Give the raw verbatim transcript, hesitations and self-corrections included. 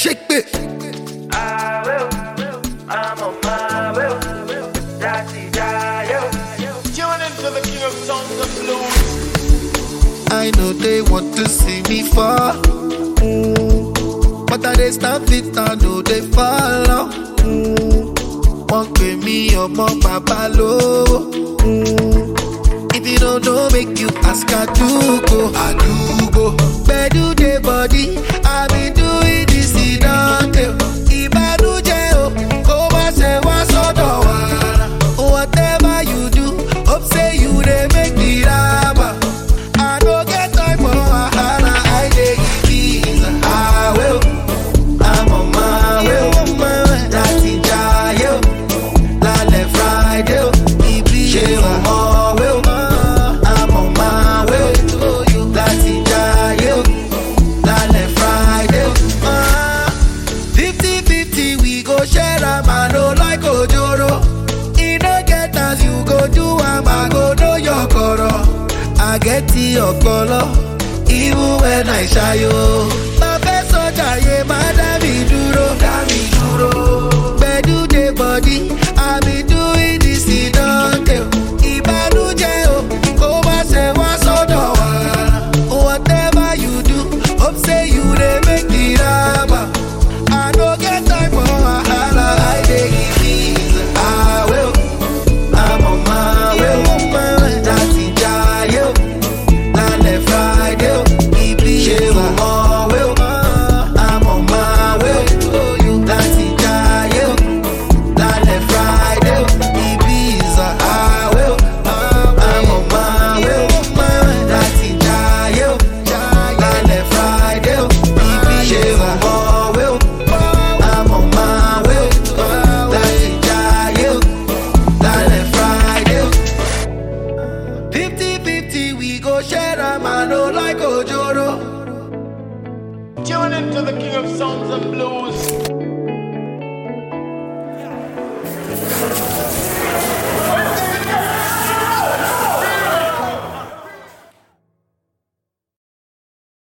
shake it. I will, I'm on my will. Daddy, daddy, tune into the king of songs and blues. I know they want to see me fall, mm. but I they stand fit, I know they follow. Mm. Won't pay me up on Papa low. Mm. If you don't know, make you ask. I do go, I do go. Where do they body? I been doing this in a day. Whatever you do, hope say you they make the rubber. I don't get time for wahala, I dey give visa. I will, I'm on my way. That's Jayo, Lale Friday, Ibiza. I'm on my way. That's Jayo, Lale Friday. Fifty fifty, we go share a man, no like Ojoro. As you go do am, I go know your coro. I get to your color, even when I shy yo. My best soldier, yeah, madam, me duro, dami duro. Bedu de body, I be doing this in Dante. Ibanu jeo, koma se wa sodo wa. Whatever you do, hope say you they make the rubber. I don't get time for wahala, I dey give visa. I will. Tune into the king of songs and blues.